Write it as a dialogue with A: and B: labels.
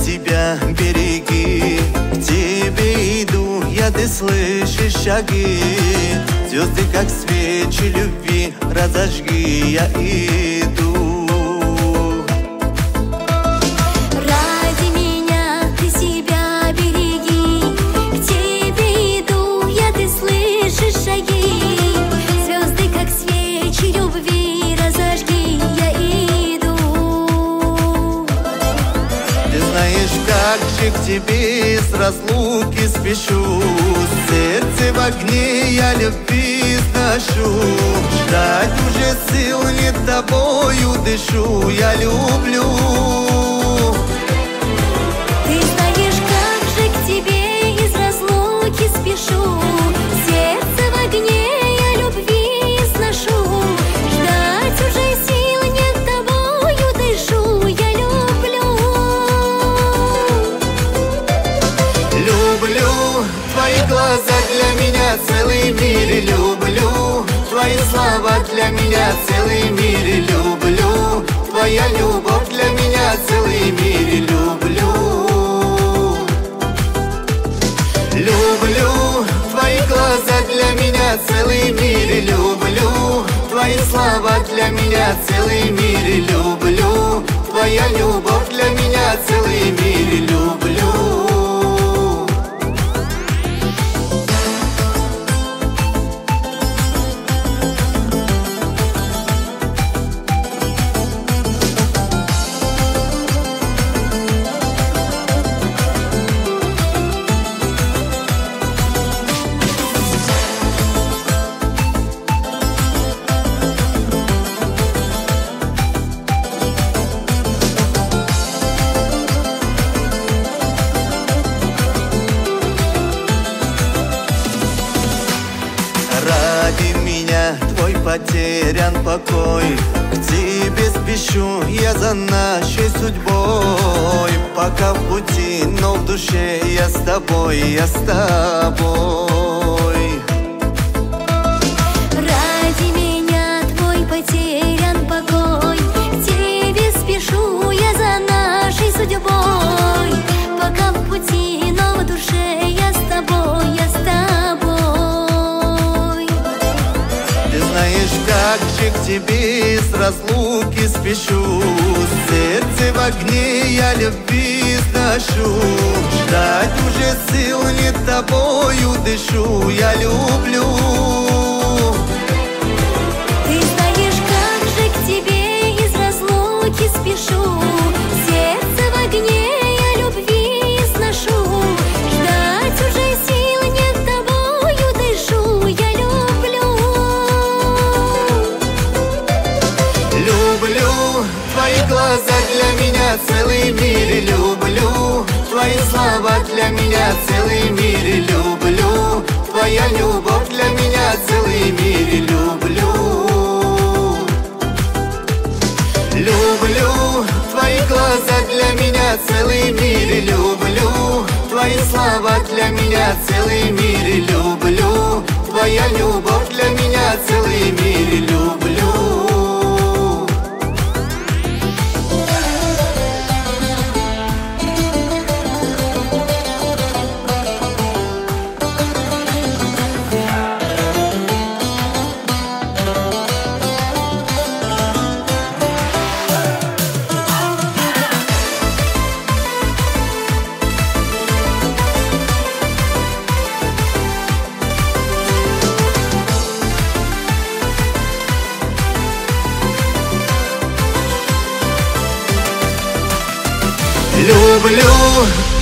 A: себя береги. К тебе иду я, ты слышишь шаги. Звезды, как свечи любви, разожги, я иду.
B: Ради меня ты себя береги. К тебе иду я, ты слышишь шаги. Звезды, как свечи любви, разожги, я иду.
A: Ты знаешь, как же к тебе с разлуки спешу. Сердце в огне, я любви сношу. Ждать уже сил нет, тобою дышу, я люблю.
B: Ты знаешь, как же к тебе из разлуки спешу. Сердце в огне, я любви сношу. Ждать уже сил нет, тобою дышу, я люблю.
A: Люблю твои глаза, для меня целый мир. Люблю твои слова, для меня целый мир. Люблю твоя любовь, для меня целый мир. Люблю. Люблю твои глаза, для меня целый мир. Люблю твои слова, для меня целый мир. Люблю твоя любовь, для меня целый мир. Люблю. Ради меня твой потерян покой. К тебе спешу я за нашей судьбой. Пока в пути, но в душе я с тобой, я с тобой.
B: Ради меня твой потерян покой. К тебе спешу я за нашей судьбой. Пока в пути, но в душе я с тобой, я с тобой.
A: Ты знаешь, как же к тебе с разлуки спешу. Сердце в огне, я любви сношу. Ждать уже сил нет, тобою дышу, я люблю.
B: Ты знаешь, как же к тебе из разлуки спешу. Сердце в огне, я любви сношу. Ждать уже сил нет, тобою дышу, я люблю.
A: Люблю твои глаза, для меня целый мир. Люблю твои слова, для меня целый мир. Люблю твоя любовь, для меня целый мир. Люблю. Люблю твои глаза, для меня целый мир. Люблю твои слова, для меня целый мир. Люблю твоя любовь, для меня целый мир. Люблю. Люблю